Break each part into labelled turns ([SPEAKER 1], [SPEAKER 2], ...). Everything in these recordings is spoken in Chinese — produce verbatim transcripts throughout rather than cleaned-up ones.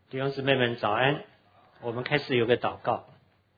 [SPEAKER 1] 弟兄姊妹们早安，我们开始有个祷告。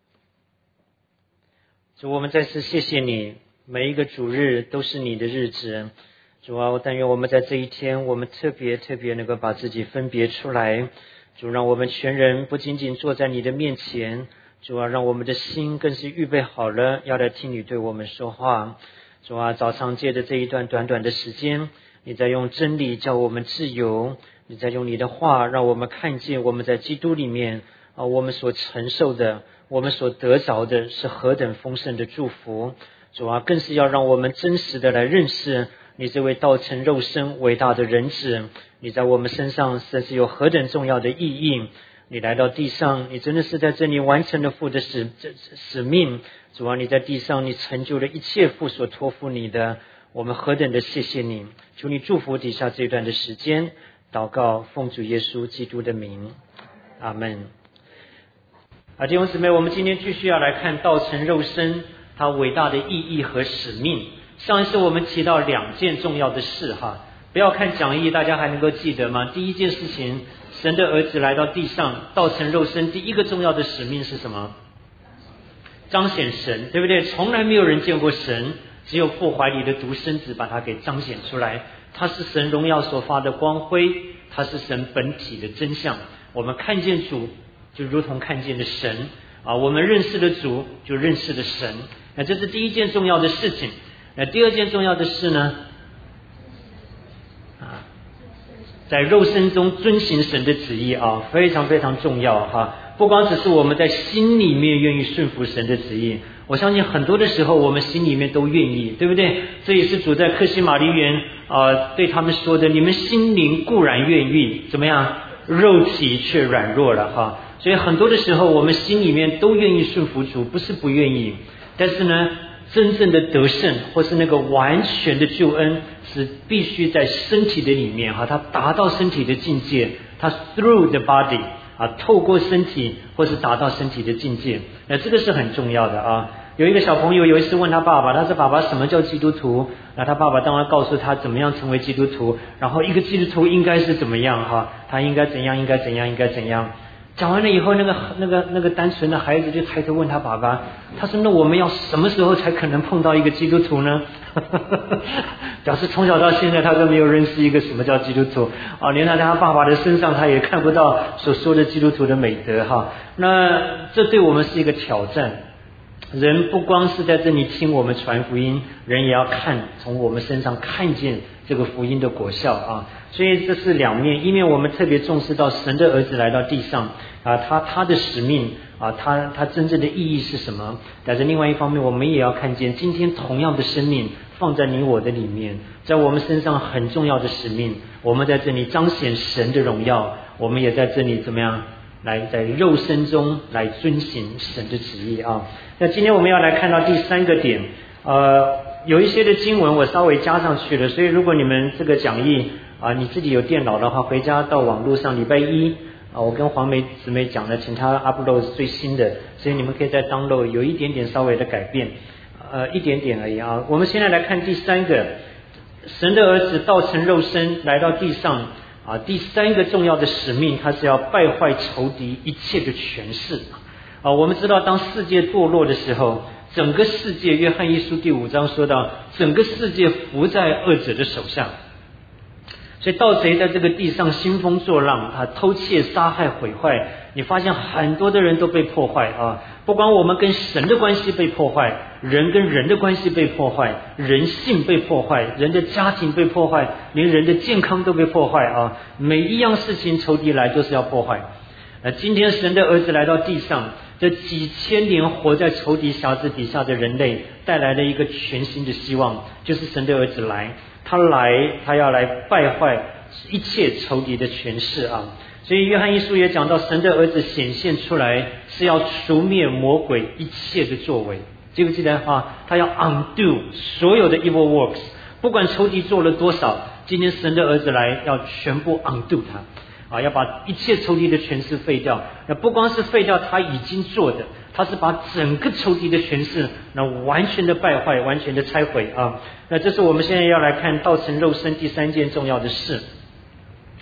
[SPEAKER 1] 主，我们再次谢谢你，每一个主日都是你的日子。主啊，我但愿我们在这一天，我们特别特别能够把自己分别出来。主，让我们全人不仅仅坐在你的面前，主啊，让我们的心更是预备好了，要来听你对我们说话。主啊，早上借着这一段短短的时间，你在用真理叫我们自由，你在用你的话让我们看见我们在基督里面啊，我们所承受的，我们所得着的是何等丰盛的祝福。主啊，更是要让我们真实的来认识你这位道成肉身伟大的人子，你在我们身上甚至有何等重要的意义。你来到地上，你真的是在这里完成了父的使使命。主啊，你在地上你成就了一切父所托付你的，我们何等的谢谢你。求你祝福底下这段的时间，祷告奉主耶稣基督的名，阿们。啊，弟兄姊妹，我们今天继续要来看道成肉身它伟大的意义和使命。上一次我们提到两件重要的事哈，不要看讲义，大家还能够记得吗？第一件事情，神的儿子来到地上，道成肉身，第一个重要的使命是什么？彰显神，对不对？从来没有人见过神，只有父怀里的独生子把他给彰显出来。他是神荣耀所发的光辉，他是神本体的真相。我们看见主，就如同看见了神啊；我们认识了主，就认识了神。那这是第一件重要的事情。那第二件重要的事呢？啊，在肉身中遵行神的旨意啊，非常非常重要哈。不光只是我们在心里面愿意顺服神的旨意，我相信很多的时候我们心里面都愿意，对不对？这也是主在客西马尼园啊对他们说的：你们心灵固然愿意，怎么样？肉体却软弱了哈。所以很多的时候我们心里面都愿意顺服主，不是不愿意，但是呢，真正的得胜或是那个完全的救恩是必须在身体的里面哈，它达到身体的境界，它 through the body 啊，透过身体或是达到身体的境界。那这个是很重要的啊。有一个小朋友有一次问他爸爸，他说：爸爸，什么叫基督徒？那他爸爸当然告诉他怎么样成为基督徒，然后一个基督徒应该是怎么样哈，他应该怎样应该怎样应该怎样。讲完了以后，那个那个那个单纯的孩子就抬头问他爸爸，他说：那我们要什么时候才可能碰到一个基督徒呢？表示从小到现在他都没有认识一个什么叫基督徒啊，连在他爸爸的身上他也看不到所说的基督徒的美德哈。那这对我们是一个挑战。人不光是在这里听我们传福音，人也要看从我们身上看见这个福音的果效啊。所以这是两面，一面我们特别重视到神的儿子来到地上啊，他他的使命啊，他他真正的意义是什么？但是另外一方面，我们也要看见今天同样的生命放在你我的里面，在我们身上很重要的使命，我们在这里彰显神的荣耀，我们也在这里怎么样？来在肉身中来遵行神的旨意啊。那今天我们要来看到第三个点，呃，有一些的经文我稍微加上去了，所以如果你们这个讲义啊，你自己有电脑的话，回家到网络上礼拜一啊，我跟黄梅姊妹讲了，请她 upload 最新的，所以你们可以再 download， 有一点点稍微的改变，呃，一点点而已啊。我们现在来看第三个，神的儿子道成肉身来到地上。啊，第三个重要的使命，它是要败坏仇敌一切的权势啊。我们知道，当世界堕落的时候，整个世界，约翰一书第五章说到，整个世界伏在恶者的手下。所以盗贼在这个地上兴风作浪，他偷窃、杀害、毁坏。你发现很多的人都被破坏啊！不光我们跟神的关系被破坏，人跟人的关系被破坏，人性被破坏，人的家庭被破坏，连人的健康都被破坏啊！每一样事情仇敌来都是要破坏。呃，今天神的儿子来到地上，这几千年活在仇敌辖制底下的人类，带来了一个全新的希望，就是神的儿子来。他来，他要来败坏一切仇敌的权势啊！所以约翰一书也讲到，神的儿子显现出来是要除灭魔鬼一切的作为，记不记得啊？他要 undo 所有的 evil works， 不管仇敌做了多少，今天神的儿子来要全部 undo 他啊，要把一切仇敌的权势废掉。那不光是废掉他已经做的，他是把整个仇敌的权势那完全的败坏，完全的拆毁啊！那这是我们现在要来看道成肉身第三件重要的事。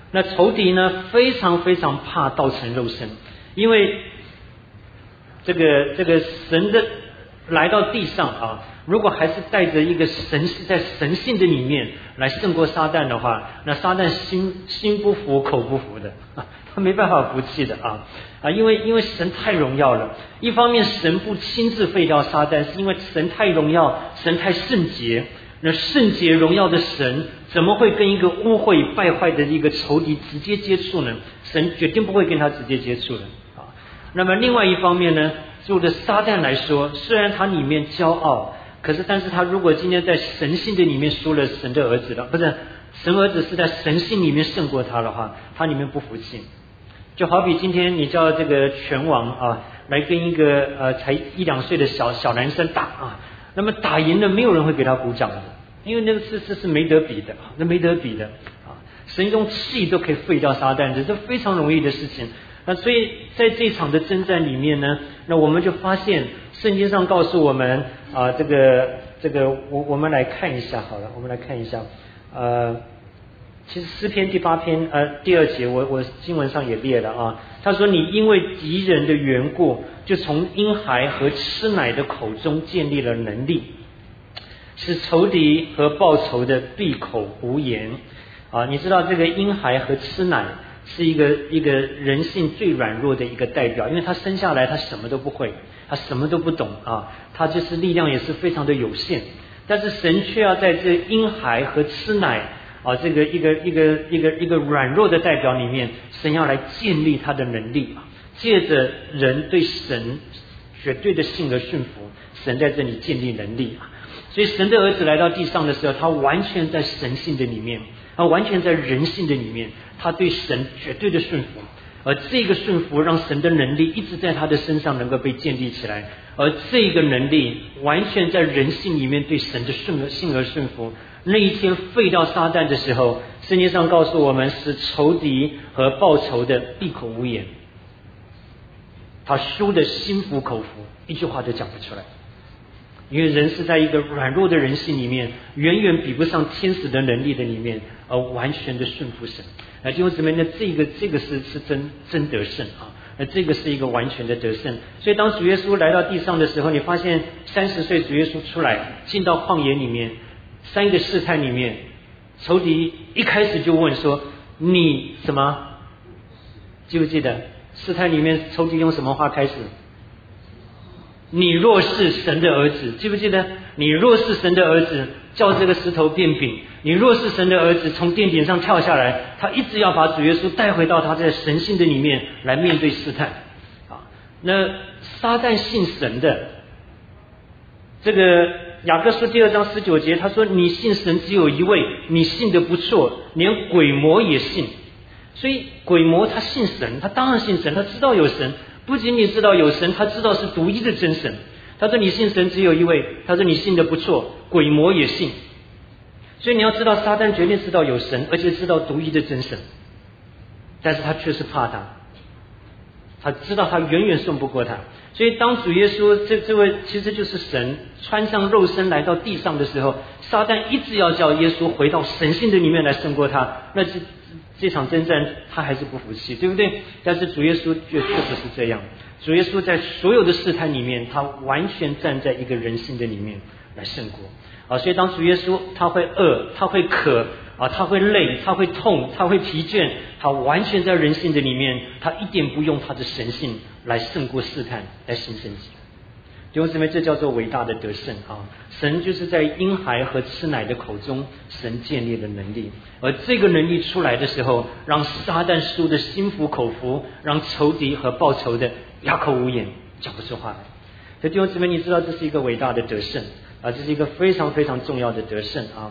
[SPEAKER 1] 那仇敌呢非常非常怕道成肉身，因为这个这个神的来到地上啊，如果还是带着一个神是在神性的里面来胜过撒旦的话，那撒旦心心不服口不服的啊，他没办法服气的啊啊，因为因为神太荣耀了。一方面神不亲自废掉撒旦，是因为神太荣耀，神太圣洁。那圣洁荣耀的神怎么会跟一个污秽败坏的一个仇敌直接接触呢？神决定不会跟他直接接触的啊。那么另外一方面呢，就的撒旦来说，虽然他里面骄傲，可是但是他如果今天在神性的里面输了神的儿子了，不是神儿子是在神性里面胜过他的话，他里面不服气。就好比今天你叫这个拳王啊来跟一个呃才一两岁的小小男生打啊，那么打赢了没有人会给他鼓掌的，因为那个是是是没得比的，那没得比的啊！神用气都可以废掉撒旦，这是非常容易的事情。那所以在这场的征战里面呢，那我们就发现圣经上告诉我们啊，这个这个我我们来看一下好了，我们来看一下呃。其实诗篇第八篇呃第二节我我经文上也列了啊，他说你因为敌人的缘故，就从婴孩和吃奶的口中建立了能力，使仇敌和报仇的闭口无言啊。你知道这个婴孩和吃奶是一个一个人性最软弱的一个代表，因为他生下来他什么都不会，他什么都不懂啊，他就是力量也是非常的有限，但是神却要在这婴孩和吃奶啊，这个一个一个一个一个软弱的代表里面，神要来建立他的能力啊，借着人对神绝对的信而顺服，神在这里建立能力啊。所以神的儿子来到地上的时候，他完全在神性的里面，他完全在人性的里面，他对神绝对的顺服，而这个顺服让神的能力一直在他的身上能够被建立起来，而这个能力完全在人性里面对神的顺信而顺服。那一天废掉撒旦的时候，圣经上告诉我们是仇敌和报仇的闭口无言，他输的心服口服，一句话都讲不出来。因为人是在一个软弱的人性里面，远远比不上天使的能力的里面，而完全的顺服神。那弟兄姊妹呢，这个这个是是真真得胜啊！那这个是一个完全的得胜。所以当主耶稣来到地上的时候，你发现三十岁主耶稣出来进到旷野里面，三个试探里面，仇敌一开始就问说：“你什么？”记不记得试探里面仇敌用什么话开始？你若是神的儿子，记不记得？你若是神的儿子，叫这个石头变饼。你若是神的儿子，从殿顶上跳下来。他一直要把主耶稣带回到他在神性的里面来面对试探。啊，那撒旦信神的，这个雅各书第二章十九节，他说：“你信神只有一位，你信得不错，连鬼魔也信。”所以鬼魔他信神，他当然信神，他知道有神。不仅仅知道有神，他知道是独一的真神。他说你信神只有一位，他说你信得不错，鬼魔也信。所以你要知道撒旦绝对知道有神，而且知道独一的真神，但是他却是怕他，他知道他远远胜不过他。所以当主耶稣这这位其实就是神穿上肉身来到地上的时候，撒旦一直要叫耶稣回到神性的里面来胜过他，那这这场征战他还是不服气，对不对？但是主耶稣却确实是这样，主耶稣在所有的试探里面，他完全站在一个人性的里面来胜过啊。所以当主耶稣他会饿，他会渴啊，他会累，他会痛，他会疲倦，他完全在人性的里面，他一点不用他的神性来胜过试探，来行神迹。弟兄姊妹，这叫做伟大的得胜啊！神就是在婴孩和吃奶的口中，神建立了能力，而这个能力出来的时候，让撒旦输的心服口服，让仇敌和报仇的哑口无言，讲不出话来。所以弟兄姊妹，你知道这是一个伟大的得胜啊，这是一个非常非常重要的得胜啊！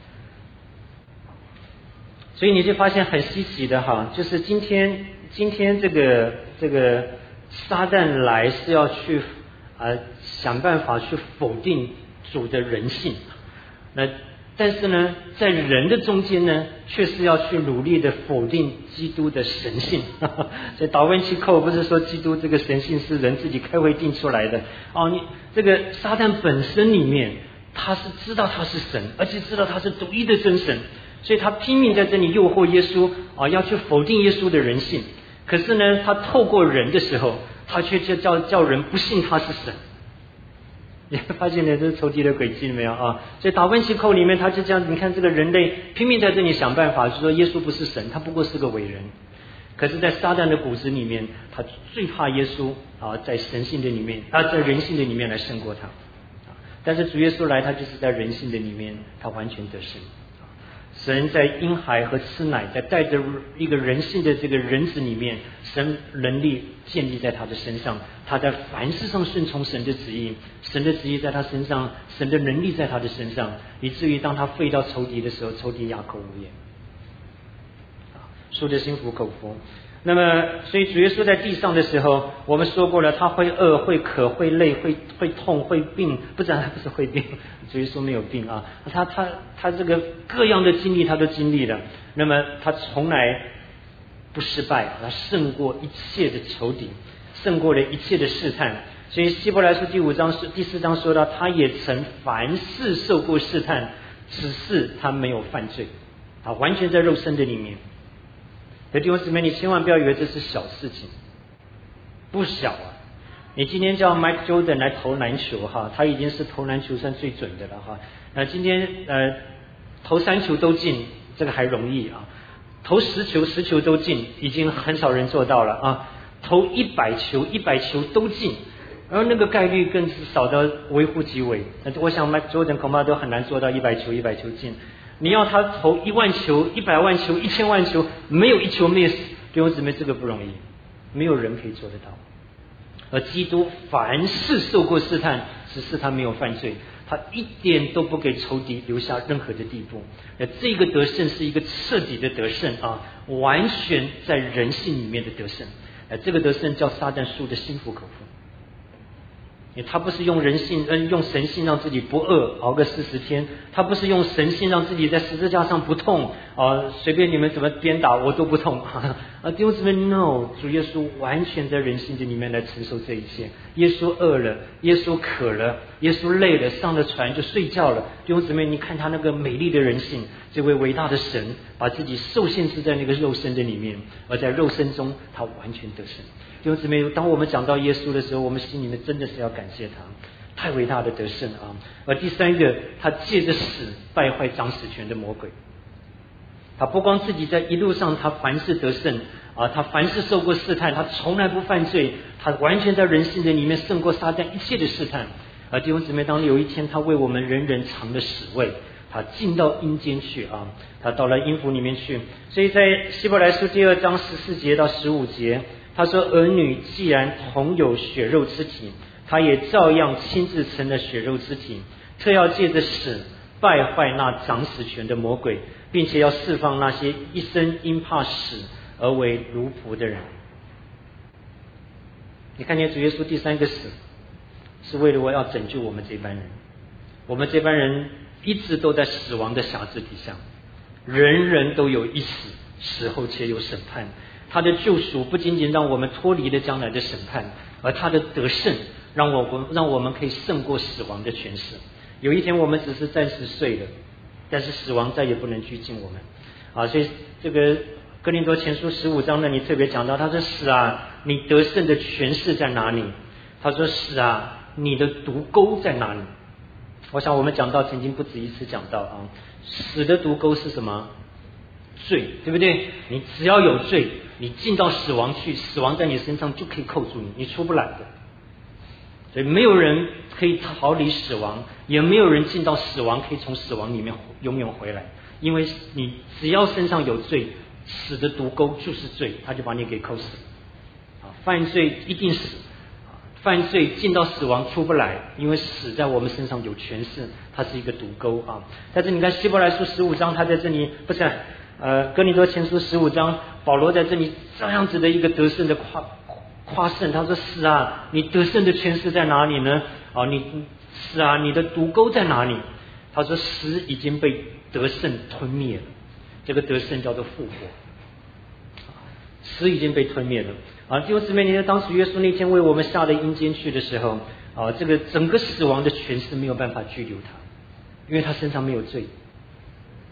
[SPEAKER 1] 所以你就发现很稀奇的哈，就是今天今天这个这个撒旦来是要去啊，想办法去否定主的人性，那但是呢，在人的中间呢，却是要去努力的否定基督的神性。所以达文西寇不是说基督这个神性是人自己开会定出来的哦，你这个撒旦本身里面，他是知道他是神，而且知道他是独一的真神， 所以他拼命在这里诱惑耶稣啊，要去否定耶稣的人性。可是呢，他透过人的时候，他却叫叫叫人不信他是神。你会发现呢，这是仇敌的诡计没有啊？所以达芬奇扣里面，他就这样，你看这个人类拼命在这里想办法，就说耶稣不是神，他不过是个伟人。可是，在撒旦的骨子里面，他最怕耶稣啊，在神性的里面啊，在人性的里面来胜过他。但是主耶稣来，他就是在人性的里面，他完全得胜。神在婴孩和吃奶，在带着一个人性的这个人子里面，神能力建立在他的身上，他在凡事上顺从神的旨意，神的旨意在他身上，神的能力在他的身上，以至于当他废到仇敌的时候，仇敌哑口无言。说的心服口服。那么，所以主耶稣在地上的时候，我们说过了，他会饿、会渴、会累、会会痛、会病，不是不是会病，主耶稣没有病啊，他他他这个各样的经历他都经历了。那么他从来不失败，他胜过一切的仇敌，胜过了一切的试探。所以希伯来书第五章是第四章说到，他也曾凡事受过试探，只是他没有犯罪，啊，完全在肉身的里面。弟兄姊妹，你千万不要以为这是小事情，不小啊！你今天叫 Mike Jordan 来投篮球哈，他已经是投篮球算最准的了哈。那今天呃投三球都进，这个还容易啊。投十球十球都进，已经很少人做到了啊。投一百球一百球都进，然后那个概率更是少到微乎其微。我想 Mike Jordan 恐怕都很难做到一百球一百球进。你要他投一万球、一百万球、一千万球，没有一球 miss， 弟兄姊妹，这个不容易，没有人可以做得到。而基督凡事受过试探，只是他没有犯罪，他一点都不给仇敌留下任何的地步。那这个得胜是一个彻底的得胜啊，完全在人性里面的得胜。呃，这个得胜叫撒旦输得心服口服。他不是用人性嗯用神性让自己不饿熬个四十天，他不是用神性让自己在十字架上不痛啊，随便你们怎么鞭打我都不痛啊！弟兄姊妹 ，no， 主耶稣完全在人性的里面来承受这一切。耶稣饿了，耶稣渴了，耶稣累了，上了船就睡觉了。弟兄姊妹，你看他那个美丽的人性，这位伟大的神把自己受限制在那个肉身的里面，而在肉身中他完全得胜。弟兄姊妹，当我们讲到耶稣的时候，我们心里面真的是要感谢他，太伟大的得胜啊！而第三个，他借着死败坏掌死权的魔鬼。他不光自己在一路上他凡事得胜啊，他凡事受过试探，他从来不犯罪，他完全在人性的里面胜过撒旦一切的试探。而弟兄姊妹，当有一天他为我们人人尝了死味，他进到阴间去啊，他到了阴府里面去。所以在希伯来书第二章十四节到十五节，他说：儿女既然同有血肉之体，他也照样亲自成了血肉之体，特要借着死败坏那掌死权的魔鬼，并且要释放那些一生因怕死而为奴仆的人。你看见主耶稣第三个死是为了我要拯救我们这班人，我们这班人一直都在死亡的辖制底下，人人都有一死，死后且有审判。他的救赎不仅仅让我们脱离了将来的审判，而他的得胜让我们让我们可以胜过死亡的权势。有一天我们只是暂时睡了，但是死亡再也不能拘禁我们啊！所以这个哥林多前书十五章那里特别讲到，他说：死啊，你得胜的权势在哪里？他说：死啊，你的毒钩在哪里？我想我们讲到曾经不止一次讲到啊，死的毒钩是什么？罪，对不对？你只要有罪，你进到死亡去，死亡在你身上就可以扣住你，你出不来的。所以没有人可以逃离死亡，也没有人进到死亡可以从死亡里面永远回来，因为你只要身上有罪，死的毒钩就是罪，他就把你给扣死了。犯罪一定死，犯罪进到死亡出不来，因为死在我们身上有权势，它是一个毒钩啊。但是你看希伯来书十五章，他在这里不是呃哥林多前书十五章，保罗在这里这样子的一个得胜的夸夸胜，他说：是啊，你得胜的权势在哪里呢？哦，你是啊，你的毒钩在哪里？他说：死已经被得胜吞灭了，这个得胜叫做复活，死已经被吞灭了啊！弟兄姊妹，你看当时耶稣那天为我们下了阴间去的时候啊，这个整个死亡的权势没有办法拘留他，因为他身上没有罪。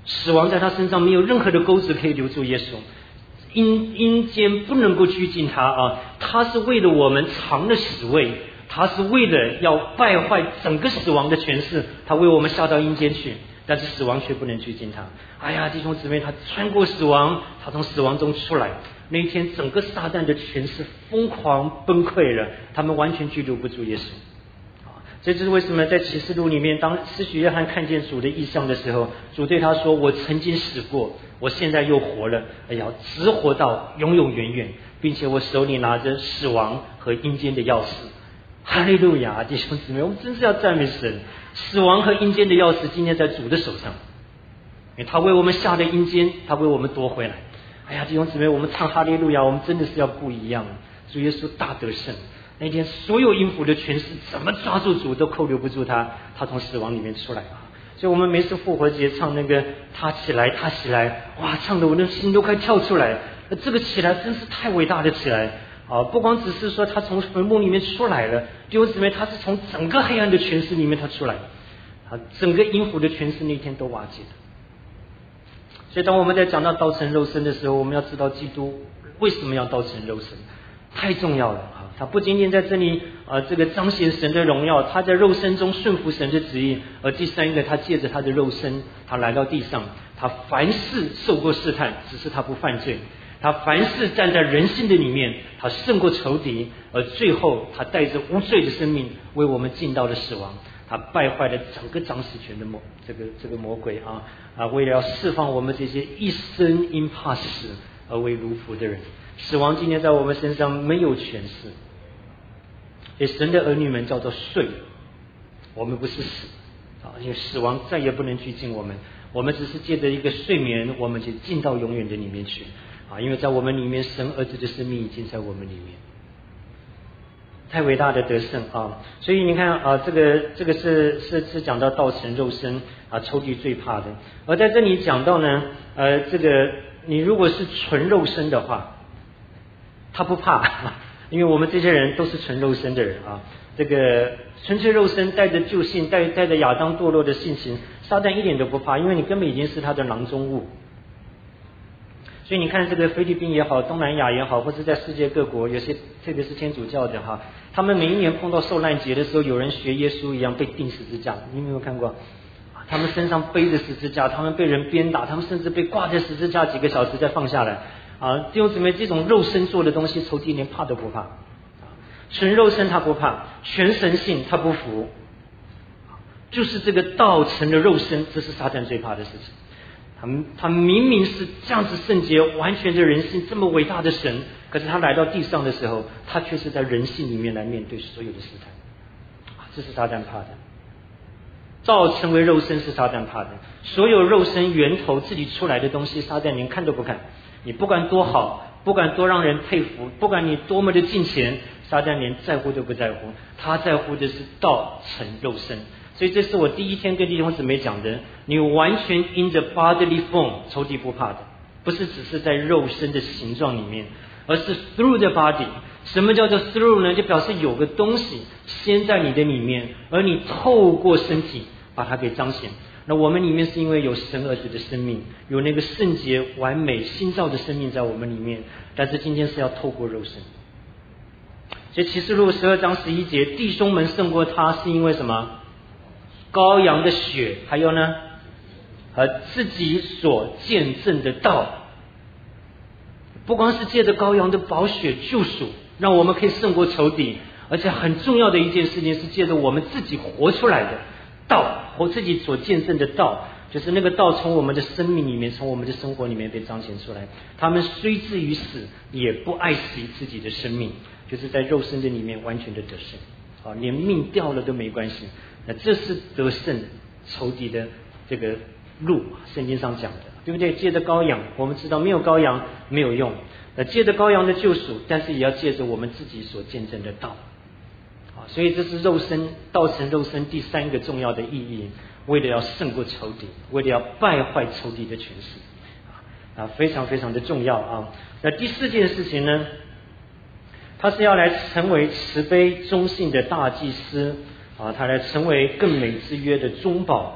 [SPEAKER 1] 死亡在他身上没有任何的钩子可以留住耶稣，阴阴间不能够拘禁他啊！他是为了我们藏了死位，他是为了要败坏整个死亡的权势，他为我们下到阴间去，但是死亡却不能拘禁他。哎呀，弟兄姊妹，他穿过死亡，他从死亡中出来。那一天，整个撒旦的权势疯狂崩溃了，他们完全拘留不住耶稣。这就是为什么在启示录里面，当施洗约翰看见主的异象的时候，主对他说：我曾经死过，我现在又活了，哎呀，直活到永永远远，并且我手里拿着死亡和阴间的钥匙。哈利路亚，弟兄姊妹，我们真是要赞美神！死亡和阴间的钥匙今天在主的手上，因为他为我们下的阴间，他为我们夺回来。哎呀，弟兄姊妹，我们唱哈利路亚，我们真的是要不一样。主耶稣大得胜，那天所有阴府的权势怎么抓住主都扣留不住他，他从死亡里面出来啊！所以我们每次复活节唱那个他起来他起来，哇，唱的我的心都快跳出来。这个起来真是太伟大的起来啊！不光只是说他从坟墓里面出来了，弟兄姊妹，他是从整个黑暗的权势里面他出来啊，整个阴府的权势那天都瓦解了。所以当我们在讲到道成肉身的时候，我们要知道基督为什么要道成肉身，太重要了啊！他不仅仅在这里呃这个彰显神的荣耀，他在肉身中顺服神的旨意，而第三个，他借着他的肉身，他来到地上，他凡事受过试探，只是他不犯罪，他凡事站在人性的里面，他胜过仇敌，而最后他带着无罪的生命为我们进到了死亡，他败坏了整个掌死权的魔这个这个魔鬼啊啊！为了要释放我们这些一生因怕死而为奴仆的人，死亡今天在我们身上没有权势。所以神的儿女们叫做睡，我们不是死啊，因为死亡再也不能拘禁我们，我们只是借着一个睡眠，我们就进到永远的里面去啊！因为在我们里面，神儿子的生命已经在我们里面，太伟大的得胜啊！所以你看啊，这个这个是是是讲到道成肉身啊，仇敌最怕的。而在这里讲到呢，呃，这个你如果是纯肉身的话，他不怕。因为我们这些人都是纯肉身的人啊，这个纯粹肉身带着旧性，带带着亚当堕落的性情，撒旦一点都不怕，因为你根本已经是他的囊中物。所以你看这个菲律宾也好，东南亚也好，或者在世界各国，有些特别是天主教的哈，他们每一年碰到受难节的时候，有人学耶稣一样被钉十字架，你有没有看过？他们身上背着十字架，他们被人鞭打，他们甚至被挂在十字架几个小时再放下来。啊，弟兄姊妹，这种肉身做的东西，仇敌连怕都不怕。纯肉身他不怕，全神性他不服，就是这个道成了肉身，这是撒旦最怕的事情。他们他明明是这样子圣洁完全的人性，这么伟大的神，可是他来到地上的时候，他却是在人性里面来面对所有的试探，这是撒旦怕的。道成为肉身是撒旦怕的，所有肉身源头自己出来的东西，撒旦连看都不看。你不管多好，不管多让人佩服，不管你多么的敬虔，撒旦连在乎都不在乎，他在乎的是道成肉身。所以这是我第一天跟弟兄姊妹讲的，你完全 in the bodily form， 仇敌不怕的，不是只是在肉身的形状里面，而是 through the body。 什么叫做 through 呢？就表示有个东西先在你的里面，而你透过身体把它给彰显。那我们里面是因为有神儿子的生命，有那个圣洁完美新造的生命在我们里面，但是今天是要透过肉身。所以启示录十二章十一节，弟兄们胜过他是因为什么？羔羊的血，还有呢和自己所见证的道。不光是借着羔羊的宝血救赎，让我们可以胜过仇敌，而且很重要的一件事情是借着我们自己活出来的道，活自己所见证的道，就是那个道从我们的生命里面，从我们的生活里面被彰显出来。他们虽至于死，也不爱惜自己的生命，就是在肉身的里面完全的得胜啊，连命掉了都没关系。那这是得胜仇敌的这个路，圣经上讲的，对不对？借着羔羊，我们知道没有羔羊没有用，那借着羔羊的救赎，但是也要借着我们自己所见证的道。所以这是肉身道成肉身第三个重要的意义，为了要胜过仇敌，为了要败坏仇敌的权势啊，非常非常的重要啊。那第四件事情呢，他是要来成为慈悲忠信的大祭司啊，他来成为更美之约的中保。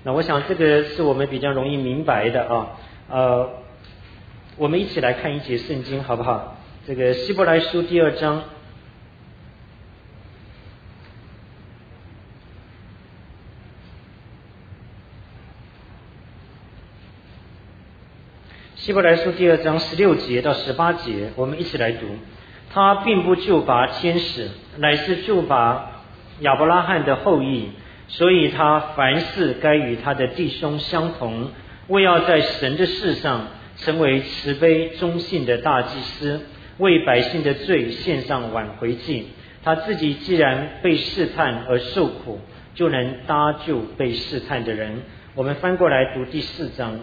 [SPEAKER 1] 那我想这个是我们比较容易明白的啊。呃，我们一起来看一节圣经好不好？这个希伯来书第二章。希伯来书第二章十六节到十八节，我们一起来读。他并不救拔天使，乃是救拔亚伯拉罕的后裔，所以他凡事该与他的弟兄相同，为要在神的事上成为慈悲忠信的大祭司，为百姓的罪献上挽回祭。他自己既然被试探而受苦，就能搭救被试探的人。我们翻过来读第四章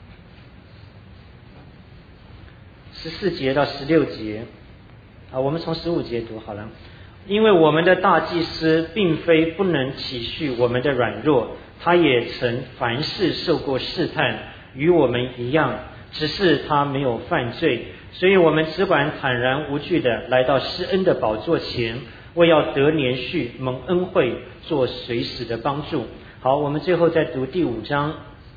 [SPEAKER 1] 十四节到十六节啊，我们从十五节读好了。因为我们的大祭司并非不能体恤我们的软弱，他也曾凡事受过试探，与我们一样，只是他没有犯罪，所以我们只管坦然无惧的来到施恩的宝座前，为要得连续蒙恩惠，做随时的帮助。好，我们最后再读第五章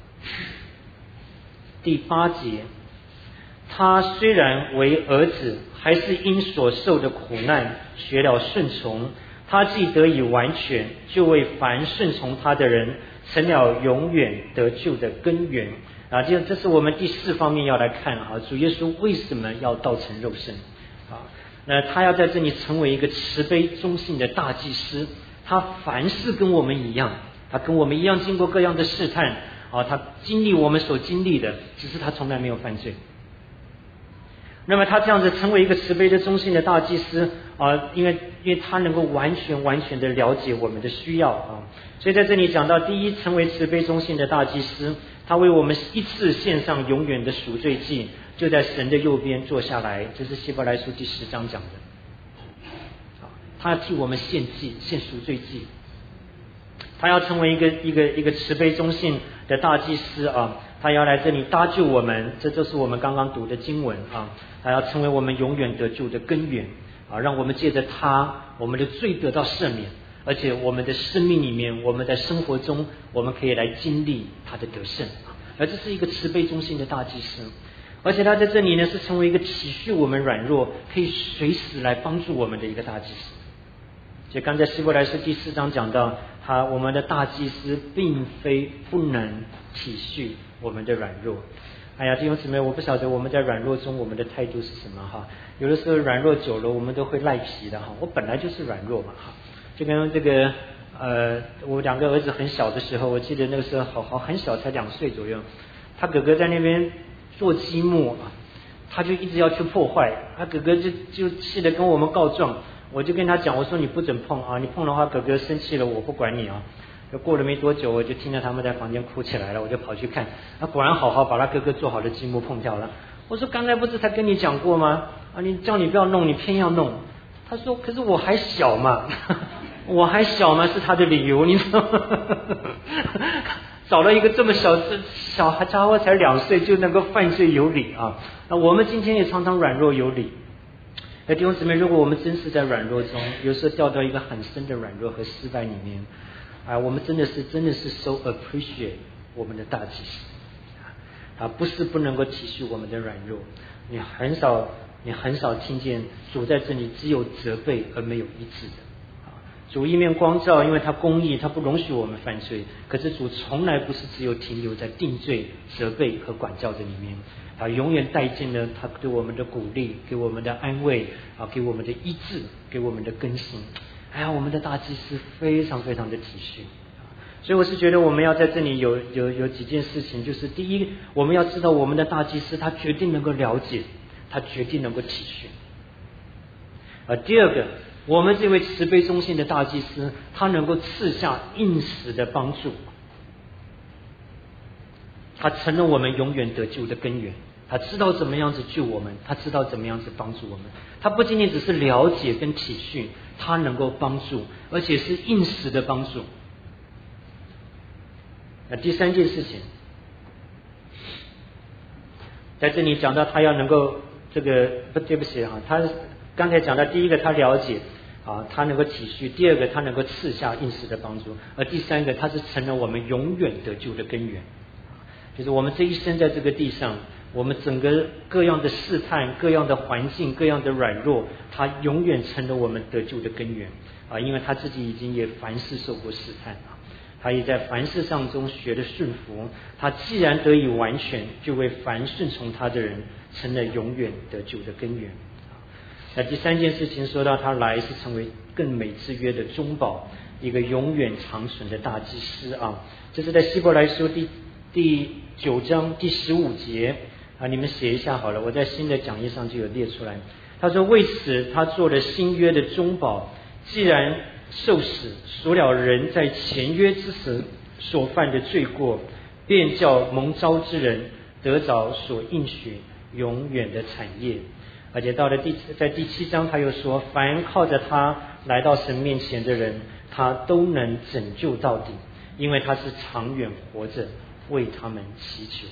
[SPEAKER 1] 第八节。他虽然为儿子，还是因所受的苦难学了顺从。他既得以完全，就为凡顺从他的人成了永远得救的根源啊！这这是我们第四方面要来看啊，主耶稣为什么要道成肉身啊？那他要在这里成为一个慈悲忠信的大祭司，他凡事跟我们一样，他跟我们一样经过各样的试探啊，他经历我们所经历的，只是他从来没有犯罪。那么他这样子成为一个慈悲的忠信的大祭司啊，因为因为他能够完全完全的了解我们的需要啊，所以在这里讲到，第一，成为慈悲忠信的大祭司，他为我们一次献上永远的赎罪祭，就在神的右边坐下来，这是希伯来书第十章讲的。他要替我们献祭，献赎罪祭，他要成为一个一个一个慈悲忠信的大祭司啊。他要来这里搭救我们，这就是我们刚刚读的经文啊。他要成为我们永远得救的根源啊，让我们借着他，我们的罪得到赦免，而且我们的生命里面，我们在生活中，我们可以来经历他的得胜啊。而这是一个慈悲忠信的大祭司，而且他在这里呢，是成为一个体恤我们软弱，可以随时来帮助我们的一个大祭司。所以刚才希伯来书第四章讲到，他我们的大祭司并非不能体恤我们的软弱。哎呀，弟兄姊妹，我不晓得我们在软弱中我们的态度是什么哈。有的时候软弱久了，我们都会赖皮的哈。我本来就是软弱嘛哈。就跟这个呃，我两个儿子很小的时候，我记得那个时候好好很小，才两岁左右，他哥哥在那边做积木啊，他就一直要去破坏，他哥哥就就气得跟我们告状。我就跟他讲，我说你不准碰啊，你碰的话哥哥生气了，我不管你啊。就过了没多久，我就听到他们在房间哭起来了，我就跑去看，啊，果然好好把他哥哥做好的积木碰掉了。我说刚才不是才跟你讲过吗？啊，你叫你不要弄，你偏要弄。他说可是我还小嘛，我还小嘛是他的理由，你知道吗？找了一个这么小小家伙才两岁就能够犯罪有理啊！那我们今天也常常软弱有理。弟兄姊妹，如果我们真是在软弱中，有时候掉到一个很深的软弱和失败里面，啊，我们真的是真的是 so appreciate 我们的大祭司啊，不是不能够体恤我们的软弱，你很少你很少听见主在这里只有责备而没有医治的。主一面光照，因为他公义，他不容许我们犯罪。可是主从来不是只有停留在定罪、责备和管教的里面，他永远带进了他对我们的鼓励，给我们的安慰啊，给我们的医治，给我们的更新。哎呀，我们的大祭司非常非常的体恤。所以我是觉得我们要在这里有有有几件事情，就是第一，我们要知道我们的大祭司他决定能够了解，他决定能够体恤。啊，第二个，我们这位慈悲忠信的大祭司，他能够赐下应时的帮助，他成了我们永远得救的根源。他知道怎么样子救我们，他知道怎么样子帮助我们。他不仅仅只是了解跟体恤，他能够帮助，而且是应时的帮助。那第三件事情，在这里讲到他要能够这个不对不起哈，他刚才讲到第一个他了解， 啊，他能够体恤；第二个，他能够赐下应时的帮助；而第三个，他是成了我们永远得救的根源。就是我们这一生在这个地上，我们整个各样的试探、各样的环境、各样的软弱，他永远成了我们得救的根源啊！因为他自己已经也凡事受过试探啊，他也在凡事上中学的顺服。他既然得以完全，就为凡顺从他的人成了永远得救的根源。那第三件事情说到他来是成为更美之约的中保，一个永远长存的大祭司啊！这是在希伯来书第第九章第十五节啊，你们写一下好了，我在新的讲义上就有列出来。他说为此他做了新约的中保，既然受死，赎了人在前约之时所犯的罪过，便叫蒙召之人得着所应许永远的产业。而且到了第在第七章他又说，凡靠着他来到神面前的人，他都能拯救到底，因为他是长远活着为他们祈求。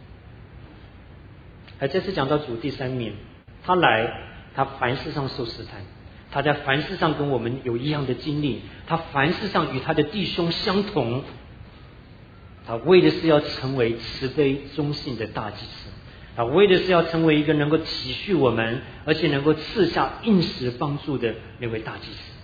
[SPEAKER 1] 而这次讲到主第三面，他来，他凡事上受试探，他在凡事上跟我们有一样的经历，他凡事上与他的弟兄相同，他为的是要成为慈悲忠信的大祭司，他为的是要成为一个能够体恤我们，而且能够赐下应时帮助的那位大祭司。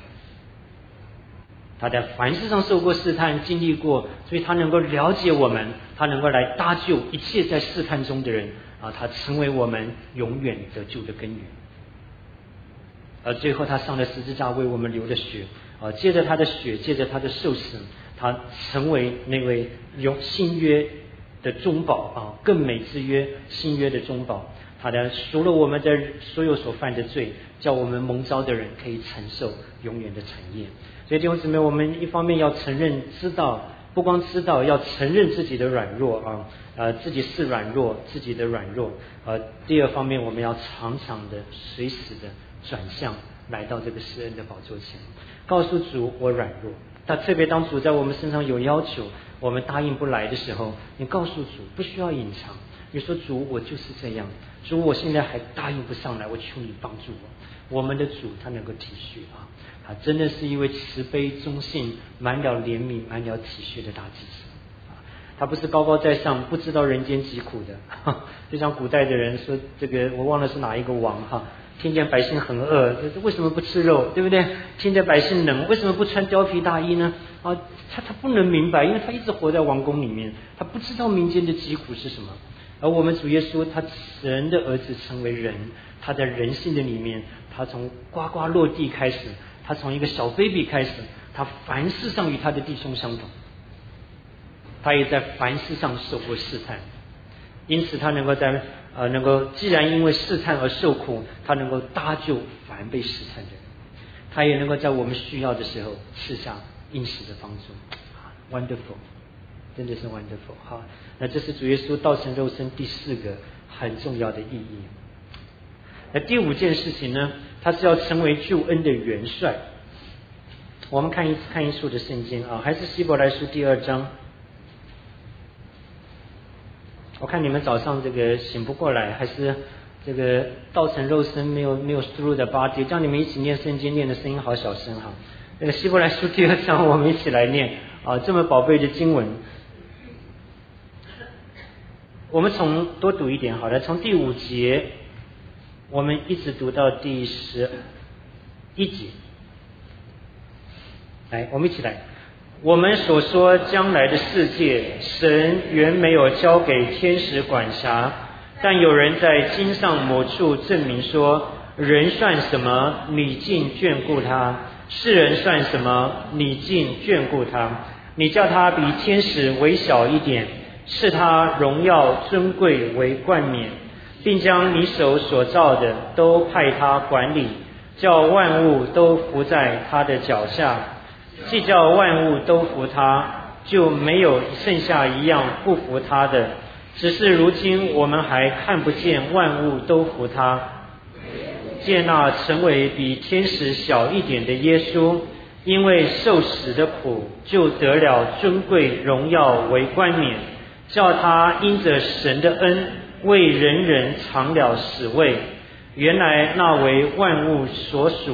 [SPEAKER 1] 他在凡事上受过试探，经历过，所以他能够了解我们，他能够来搭救一切在试探中的人啊，他成为我们永远得救的根源。而最后他上了十字架为我们流的血啊，借着他的血，借着他的受死，他成为那位永新约的中保啊，更美之约新约的中保。他的赎了我们的所有所犯的罪，叫我们蒙召的人可以承受永远的产业。所以弟兄姊妹，我们一方面要承认知道，不光知道，要承认自己的软弱啊，呃，自己是软弱，自己的软弱。呃，第二方面，我们要常常的、随时的转向，来到这个施恩的宝座前，告诉主我软弱。他特别当主在我们身上有要求，我们答应不来的时候，你告诉主，不需要隐藏。你说主，我就是这样，主我现在还答应不上来，我求你帮助我。我们的主他能够体恤啊，他真的是一位慈悲忠信、满了怜悯、满了体恤的大祭司啊。他不是高高在上，不知道人间疾苦的。就像古代的人说，这个我忘了是哪一个王哈，听见百姓很饿，为什么不吃肉，对不对？听见百姓冷，为什么不穿貂皮大衣呢？啊，他他不能明白，因为他一直活在王宫里面，他不知道民间的疾苦是什么。而我们主耶稣，他神的儿子成为人，他在人性的里面，他从呱呱落地开始，他从一个小 baby 开始，他凡事上与他的弟兄相同，他也在凡事上受过试探，因此他能够在呃能够既然因为试探而受苦，他能够搭救凡被试探的人，他也能够在我们需要的时候赐下应时的帮助。 Wonderful， 真的是 wonderful。 好，那这是主耶稣道成肉身第四个很重要的意义。那第五件事情呢，他是要成为救恩的元帅。我们看一看一处的圣经啊，还是希伯来书第二章。我看你们早上这个醒不过来，还是这个道成肉身没有没有 through the body， 叫你们一起念圣经，念的声音好小声哈。这个希伯来书第二章，我们一起来念啊，这么宝贝的经文。我们从多读一点好了，从第五节我们一直读到第十一节。来，我们一起来。我们所说将来的世界，神原没有交给天使管辖，但有人在经上某处证明说，人算什么，你竟眷顾他；世人算什么，你竟眷顾他。你叫他比天使微小一点，赐他荣耀尊贵为冠冕，并将你手所造的都派他管理，叫万物都服在他的脚下。既叫万物都服他，就没有剩下一样不服他的。只是如今我们还看不见万物都服他。见那成为比天使小一点的耶稣，因为受死的苦，就得了尊贵荣耀为冠冕，叫他因着神的恩，为人人尝了死味。原来那为万物所属，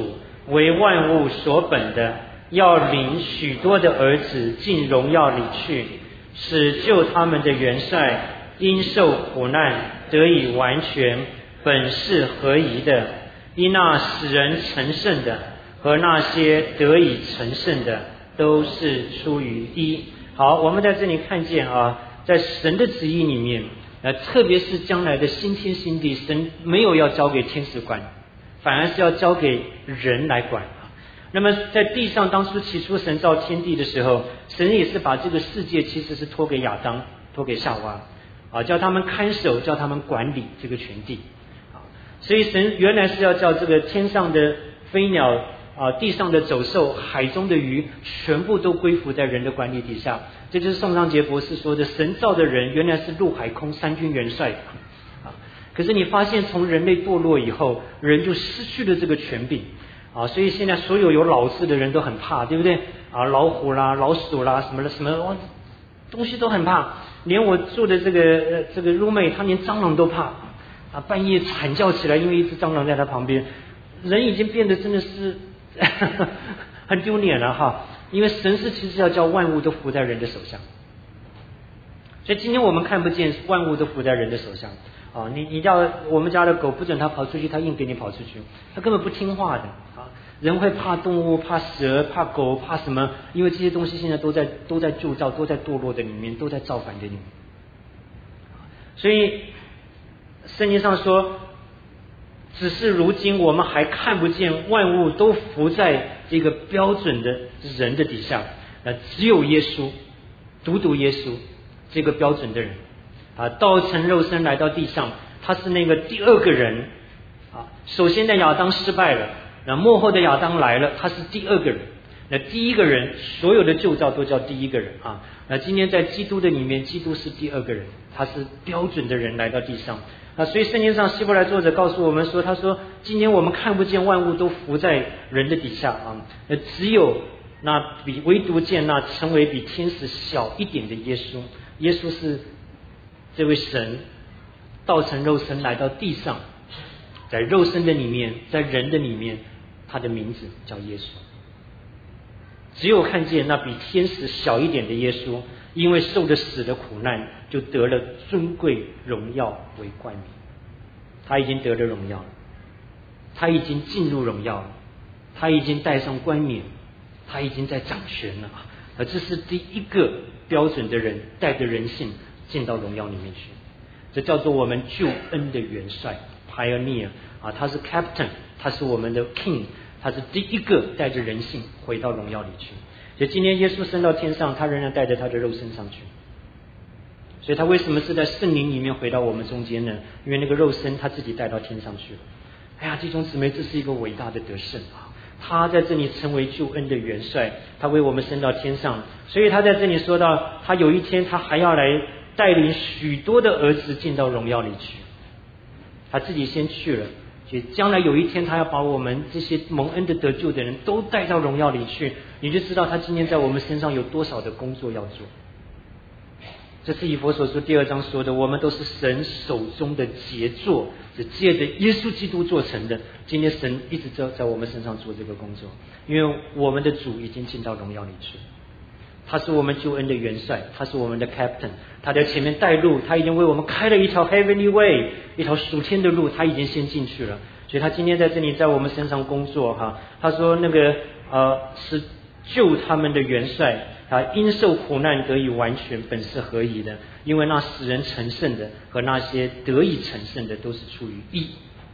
[SPEAKER 1] 为万物所本的，要领许多的儿子进荣耀里去，使救他们的元帅因受苦难得以完全，本是合宜的。因那使人成圣的和那些得以成圣的都是出于一。好，我们在这里看见啊，在神的旨意里面，呃，特别是将来的新天新地，神没有要交给天使管，反而是要交给人来管。那么在地上，当初起初神造天地的时候，神也是把这个世界其实是托给亚当，托给夏娃啊，叫他们看守，叫他们管理这个全地啊。所以神原来是要叫这个天上的飞鸟啊，地上的走兽，海中的鱼，全部都归服在人的管理底下。这就是宋尚杰博士说的，神造的人原来是陆海空三军元帅啊。可是你发现从人类堕落以后，人就失去了这个权柄啊，所以现在所有有老字的人都很怕，对不对啊？老虎啦、老鼠啦，什么的什么哇，东西都很怕。连我住的这个呃这个 roommate， 他连蟑螂都怕啊，半夜惨叫起来，因为一只蟑螂在他旁边。人已经变得真的是很丢脸了哈，因为神是其实要叫万物都服在人的手下，所以今天我们看不见万物都服在人的手下啊。你你叫我们家的狗不准它跑出去，它硬给你跑出去，它根本不听话的啊。人会怕动物，怕蛇，怕狗，怕什么？因为这些东西现在都在都在铸造，都在堕落的里面，都在造反的里面。所以圣经上说，只是如今我们还看不见万物都服在这个标准的人的底下，那只有耶稣，独独耶稣这个标准的人啊，道成肉身来到地上，他是那个第二个人啊。首先的亚当失败了，那末后的亚当来了，他是第二个人。那第一个人，所有的旧造都叫第一个人啊。那今天在基督的里面，基督是第二个人，他是标准的人来到地上啊。所以圣经上希伯来作者告诉我们说，他说今天我们看不见万物都服在人的底下啊，那只有那比唯独见那成为比天使小一点的耶稣。耶稣是这位神道成肉身来到地上，在肉身的里面，在人的里面，他的名字叫耶稣。只有看见那比天使小一点的耶稣，因为受了死的苦难，就得了尊贵荣耀为冠冕。他已经得了荣耀了，他已经进入荣耀了，他已经戴上冠冕，他已经在掌权了。而这是第一个标准的人，带着人性进到荣耀里面去。这叫做我们救恩的元帅 Pioneer 啊，他是 Captain， 他是我们的 King， 他是第一个带着人性回到荣耀里去。所以今天耶稣升到天上，他仍然带着他的肉身上去。所以他为什么是在圣灵里面回到我们中间呢？因为那个肉身他自己带到天上去了。哎呀，弟兄姊妹，这是一个伟大的得胜啊！他在这里成为救恩的元帅，他为我们升到天上。所以他在这里说到，他有一天他还要来带领许多的儿子进到荣耀里去。他自己先去了，所以将来有一天他要把我们这些蒙恩的得救的人都带到荣耀里去，你就知道他今天在我们身上有多少的工作要做。这是以弗所书第二章说的，我们都是神手中的杰作，是借着耶稣基督做成的。今天神一直在在我们身上做这个工作，因为我们的主已经进到荣耀里去，他是我们救恩的元帅，他是我们的 Captain， 他在前面带路，他已经为我们开了一条 Heavenly Way， 一条属天的路，他已经先进去了。所以他今天在这里在我们身上工作哈。他说那个呃是救他们的元帅啊，因受苦难得以完全，本是合宜的。因为那使人成圣的和那些得以成圣的都是出于义。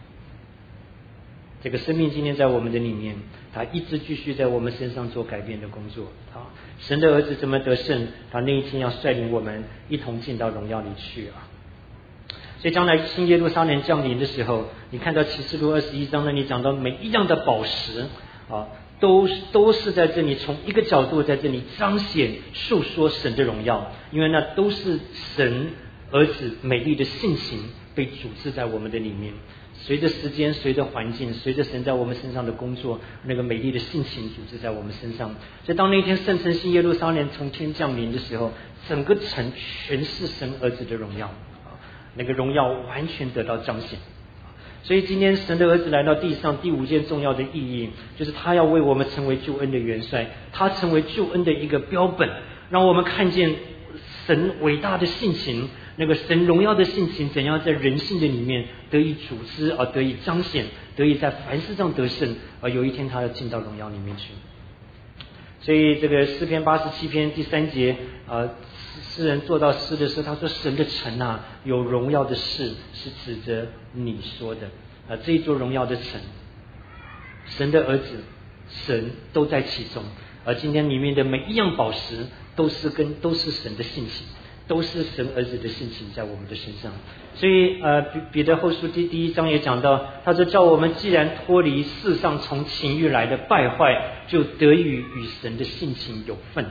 [SPEAKER 1] 这个生命今天在我们的里面，他一直继续在我们身上做改变的工作啊。神的儿子怎么得胜？他那一天要率领我们一同进到荣耀里去啊。所以将来新耶路撒冷降临的时候，你看到启示录二十一章那里讲到每一样的宝石啊，都都是在这里从一个角度在这里彰显述说神的荣耀，因为那都是神儿子美丽的性情被主治在我们的里面。随着时间，随着环境，随着神在我们身上的工作，那个美丽的性情组织在我们身上。所以当那天圣城新耶路撒冷从天降临的时候，整个城全是神儿子的荣耀，那个荣耀完全得到彰显。 所以今天神的儿子来到地上，第五件重要的意义就是他要为我们成为救恩的元帅，他成为救恩的一个标本，让我们看见神伟大的性情，那个神荣耀的性情怎样在人性的里面得以组织，而得以彰显，得以在凡事上得胜，而有一天他要进到荣耀里面去。所以这个诗篇八十七篇第三节，呃，诗人做到诗的时候，他说：“神的城啊，有荣耀的事是指着你说的。”啊，这一座荣耀的城，神的儿子，神都在其中。而今天里面的每一样宝石，都是跟都是神的性情，都是神儿子的性情在我们的身上。所以呃，彼彼得后书第第一章也讲到，他说：“叫我们既然脱离世上从情欲来的败坏，就得以与神的性情有份。”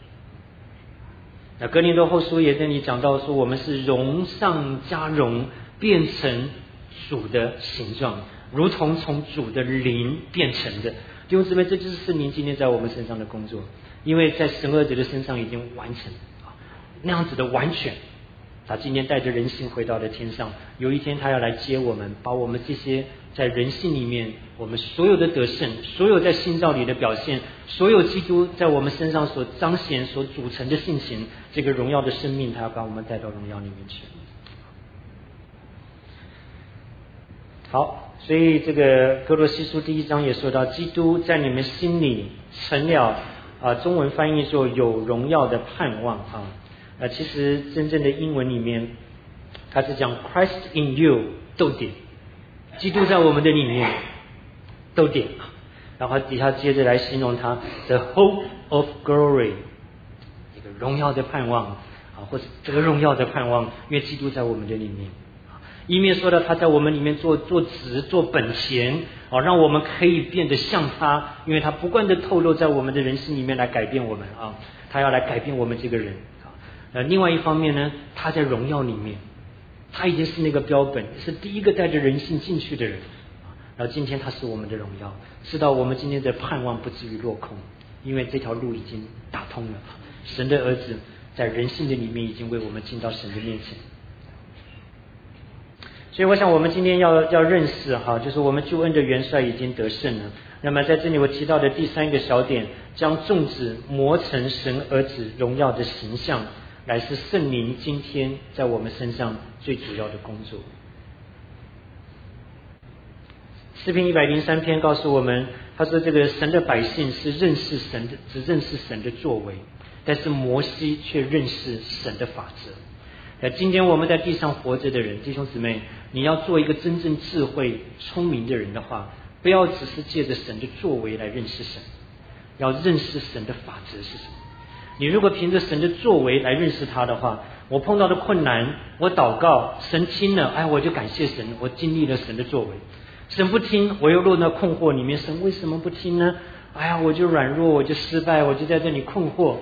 [SPEAKER 1] 那哥林多后书也跟你讲到说，我们是荣上加荣，变成主的形状，如同从主的灵变成的。弟兄姊妹，这就是圣灵今天在我们身上的工作，因为在神儿子的身上已经完成那样子的完全。他今天带着人性回到了天上，有一天他要来接我们，把我们这些在人性里面我们所有的得胜，所有在新造里的表现，所有基督在我们身上所彰显所组成的性情，这个荣耀的生命，他要把我们带到荣耀里面去。好，所以这个哥罗西书第一章也说到，基督在你们心里成了啊，中文翻译说有荣耀的盼望啊。呃，其实真正的英文里面，它是讲 Christ in you 逗点，基督在我们的里面逗点，然后底下接着来形容它 the hope of glory， 这个荣耀的盼望啊，或者这个荣耀的盼望，因为基督在我们的里面。一面说到他在我们里面做做职做本钱啊，让我们可以变得像他，因为他不断的透露在我们的人性里面来改变我们啊，他要来改变我们这个人。呃，另外一方面呢，他在荣耀里面，他已经是那个标本，是第一个带着人性进去的人。然后今天他是我们的荣耀，知道我们今天的盼望不至于落空，因为这条路已经打通了。神的儿子在人性的里面已经为我们进到神的面前。所以我想我们今天要要认识哈，就是我们救恩的元帅已经得胜了。那么在这里我提到的第三个小点，将种子磨成神儿子荣耀的形象，乃是圣灵今天在我们身上最主要的工作。诗篇一百零三篇告诉我们，他说这个神的百姓是认识神的，只认识神的作为，但是摩西却认识神的法则。呃，今天我们在地上活着的人，弟兄姊妹，你要做一个真正智慧聪明的人的话，不要只是借着神的作为来认识神，要认识神的法则是什么。你如果凭着神的作为来认识他的话，我碰到的困难，我祷告，神听了，哎，我就感谢神，我经历了神的作为。神不听，我又落到困惑里面，神为什么不听呢？哎呀，我就软弱，我就失败，我就在这里困惑。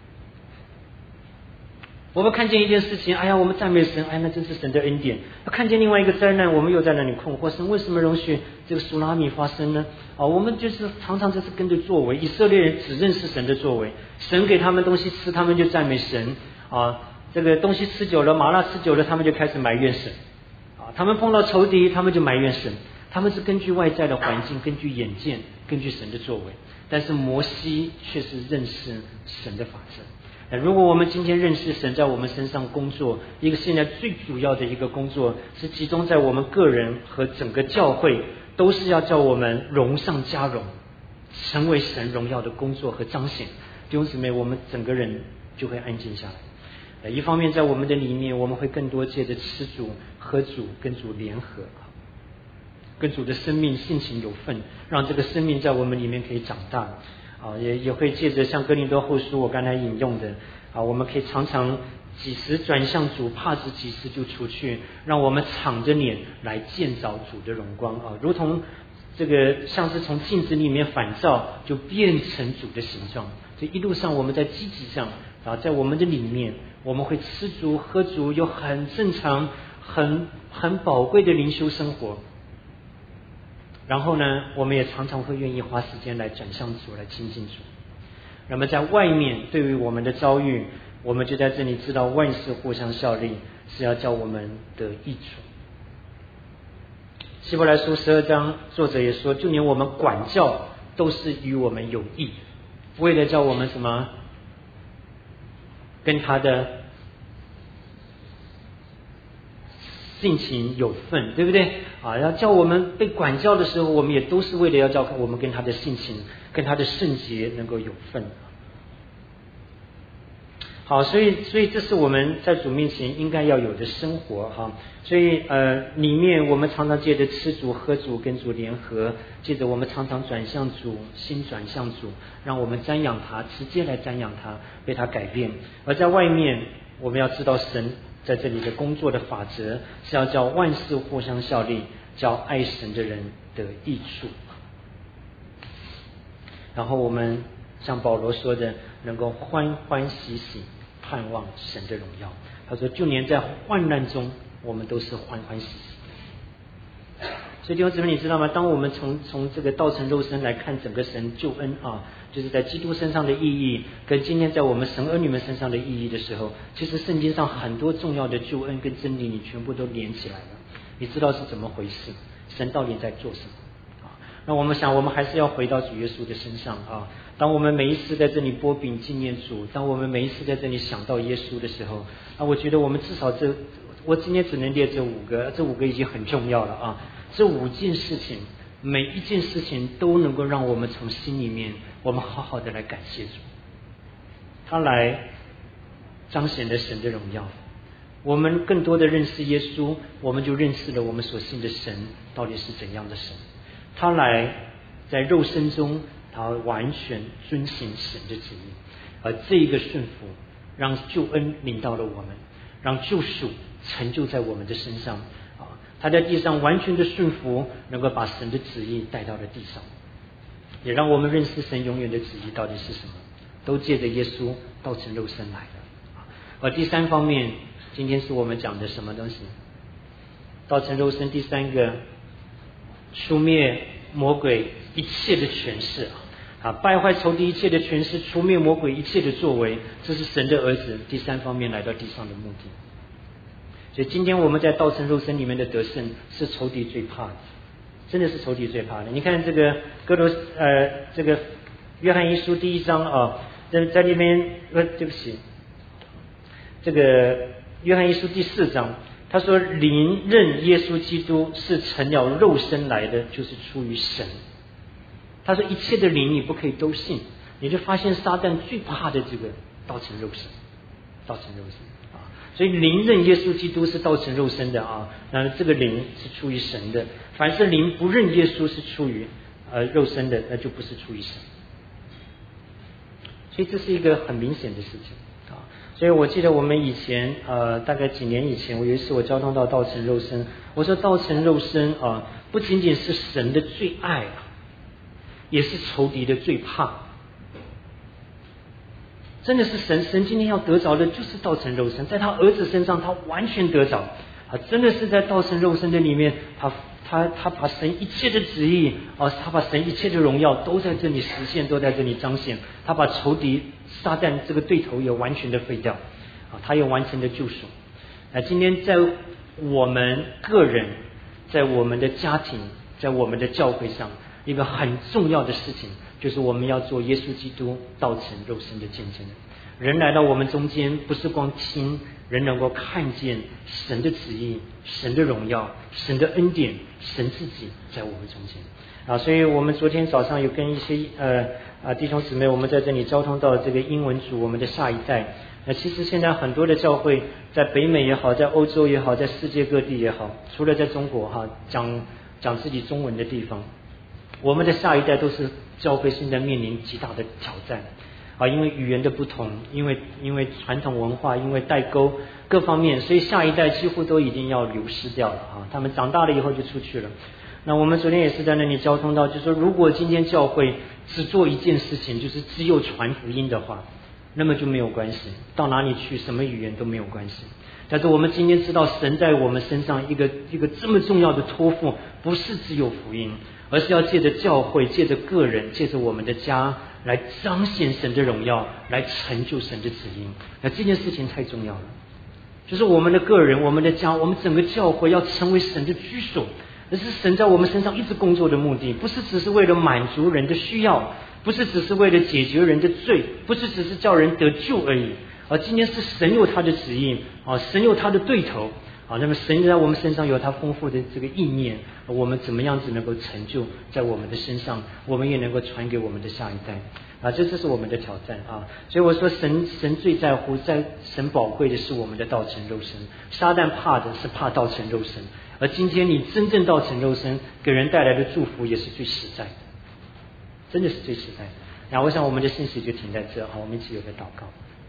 [SPEAKER 1] 我们看见一件事情，哎呀，我们赞美神，哎，那真是神的恩典。看见另外一个灾难，我们又在那里困惑，神为什么容许这个苏拉米发生呢？啊，我们就是常常就是跟着作为，以色列人只认识神的作为，神给他们东西吃，他们就赞美神啊。这个东西吃久了，麻辣吃久了，他们就开始埋怨神啊。他们碰到仇敌，他们就埋怨神。他们是根据外在的环境，根据眼见，根据神的作为。但是摩西却是认识神的法则。如果我们今天认识神在我们身上工作，一个现在最主要的一个工作是集中在我们个人和整个教会，都是要叫我们荣上加荣，成为神荣耀的工作和彰显。弟兄姊妹，我们整个人就会安静下来。一方面在我们的里面，我们会更多借着吃主喝主跟主联合，跟主的生命性情有份，让这个生命在我们里面可以长大。啊，也也会借着像哥林多后书我刚才引用的啊，我们可以常常几时转向主，怕是几时就出去，让我们敞着脸来见着主的荣光啊，如同这个像是从镜子里面反照，就变成主的形状。所以一路上我们在积极上啊，在我们的里面，我们会吃足喝足，有很正常、很很宝贵的灵修生活。然后呢，我们也常常会愿意花时间来转向主，来亲近主。那么在外面对于我们的遭遇，我们就在这里知道万事互相效力，是要叫我们得益处。 希伯来书十二章作者也说，就连我们管教都是与我们有益，为了叫我们什么跟他的性情有份，对不对啊？要叫我们被管教的时候，我们也都是为了要叫我们跟他的性情跟他的圣洁能够有份。好，所以所以这是我们在主面前应该要有的生活哈。所以呃，里面我们常常借着吃主喝主跟主联合，借着我们常常转向主，心转向主，让我们瞻仰他，直接来瞻仰他，被他改变。而在外面，我们要知道神在这里的工作的法则是要叫万事互相效力，叫爱神的人得益处。然后我们像保罗说的，能够欢欢喜喜盼望神的荣耀。他说就连在患难中，我们都是欢欢喜喜。所以弟兄姊妹，你知道吗？当我们从从这个道成肉身来看整个神救恩啊，就是在基督身上的意义跟今天在我们神儿女们身上的意义的时候，其实圣经上很多重要的救恩跟真理你全部都连起来了，你知道是怎么回事，神到底在做什么。那我们想，我们还是要回到主耶稣的身上啊。当我们每一次在这里拨饼纪念主，当我们每一次在这里想到耶稣的时候，那我觉得我们至少这，我今天只能列这五个，这五个已经很重要了啊。这五件事情，每一件事情都能够让我们从心里面，我们好好的来感谢主，他来彰显了神的荣耀。我们更多的认识耶稣，我们就认识了我们所信的神到底是怎样的神。他来在肉身中，他完全遵行神的旨意，而这一个顺服让救恩临到了我们，让救赎成就在我们的身上啊！他在地上完全的顺服，能够把神的旨意带到了地上，也让我们认识神永远的旨意到底是什么，都借着耶稣道成肉身来的。而第三方面，今天是我们讲的什么东西？道成肉身第三个，除灭魔鬼一切的权势啊，败坏仇敌一切的权势，除灭魔鬼一切的作为，这是神的儿子第三方面来到地上的目的。所以今天我们在道成肉身里面的得胜，是仇敌最怕的，真的是仇敌最怕的。你看这个哥罗呃这个约翰一书第一章啊，在在那边呃对不起，这个约翰一书第四章。他说灵认耶稣基督是成了肉身来的，就是出于神。他说一切的灵你不可以都信，你就发现撒旦最怕的这个道成肉身，道成肉身啊！所以灵认耶稣基督是道成肉身的啊，那这个灵是出于神的。凡是灵不认耶稣是出于呃肉身的，那就不是出于神。所以这是一个很明显的事情。所以我记得我们以前呃大概几年以前，我有一次我交通到道成肉身，我说道成肉身啊，不仅仅是神的最爱啊，也是仇敌的最怕。真的是神神今天要得着的就是道成肉身，在他儿子身上他完全得着啊，真的是在道成肉身的里面，他他他把神一切的旨意啊，他把神一切的荣耀都在这里实现，都在这里彰显。他把仇敌撒旦这个对头也完全的废掉啊，他也完成了救赎。那今天在我们个人，在我们的家庭，在我们的教会上，一个很重要的事情，就是我们要做耶稣基督道成肉身的见证。人来到我们中间，不是光听，人能够看见神的旨意、神的荣耀、神的恩典、神自己在我们中间啊！所以我们昨天早上有跟一些呃啊弟兄姊妹，我们在这里交通到这个英文组，我们的下一代。那其实现在很多的教会，在北美也好，在欧洲也好，在世界各地也好，除了在中国哈讲讲自己中文的地方，我们的下一代都是教会现在面临极大的挑战。啊，因为语言的不同，因为因为传统文化，因为代沟各方面，所以下一代几乎都已经要流失掉了啊！他们长大了以后就出去了。那我们昨天也是在那里交通到，就是说，如果今天教会只做一件事情，就是只有传福音的话，那么就没有关系，到哪里去什么语言都没有关系。但是我们今天知道，神在我们身上一个一个这么重要的托付，不是只有福音，而是要借着教会，借着个人，借着我们的家，来彰显神的荣耀，来成就神的旨意。那这件事情太重要了，就是我们的个人，我们的家，我们整个教会要成为神的居所， 而是神在我们身上一直工作的目的，不是只是为了满足人的需要，不是只是为了解决人的罪，不是只是叫人得救而已。而今天是神有他的旨意啊，神有他的对头啊，那么神在我们身上有他丰富的这个意念，我们怎么样子能够成就在我们的身上，我们也能够传给我们的下一代啊，这这是我们的挑战啊。所以我说神神最在乎，在神宝贵的是我们的道成肉身，撒旦怕的是怕道成肉身，而今天你真正道成肉身，给人带来的祝福也是最实在的，真的是最实在的。那我想我们的信息就停在这，好，我们一起有个祷告。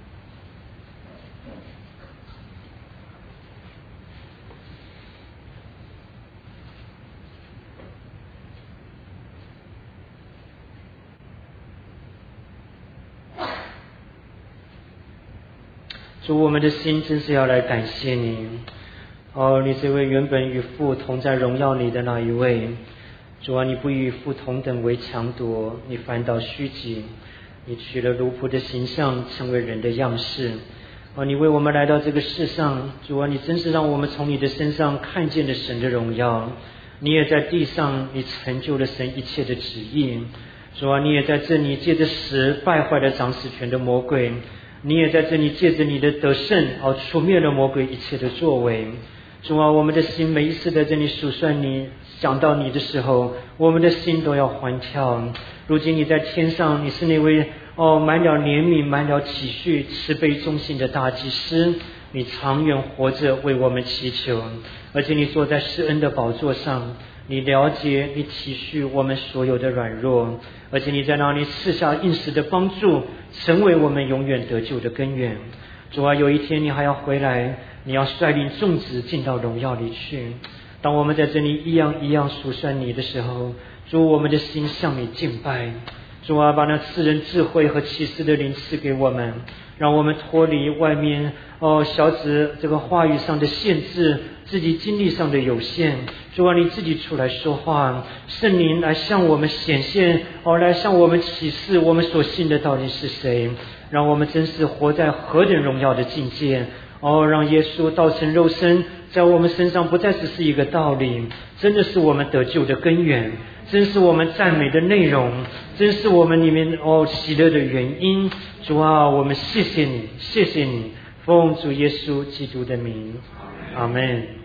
[SPEAKER 1] 主，我们的心真是要来感谢你哦，你这位原本与父同在荣耀里的那一位。主啊，你不与父同等为强夺，你反倒虚己，你取了奴仆的形象，成为人的样式哦，你为我们来到这个世上。主啊，你真是让我们从你的身上看见了神的荣耀，你也在地上你成就了神一切的旨意。主啊，你也在这里借着死败坏了掌死权的魔鬼，你也在这里借着你的得胜而除灭了魔鬼一切的作为。主啊，我们的心每一次在这里数算你，想到你的时候，我们的心都要欢跳。如今你在天上，你是那位哦满了怜悯、满了体恤、慈悲忠心的大祭司，你长远活着为我们祈求，而且你坐在施恩的宝座上，你了解、你体恤我们所有的软弱，而且你在那里赐下应时的帮助，成为我们永远得救的根源。主啊，有一天你还要回来，你要率领众子进到荣耀里去。当我们在这里一样一样数算你的时候，主，我们的心向你敬拜。主啊，把那赐人智慧和启示的灵赐给我们，让我们脱离外面哦小子这个话语上的限制，自己经历上的有限。主啊，你自己出来说话，圣灵来向我们显现哦，来向我们启示我们所信的到底是谁，让我们真是活在何等荣耀的境界哦！让耶稣道成肉身，在我们身上不再只是一个道理，真的是我们得救的根源，真是我们赞美的内容，真是我们里面哦喜乐的原因。主啊，我们谢谢你，谢谢你，奉主耶稣基督的名，阿们。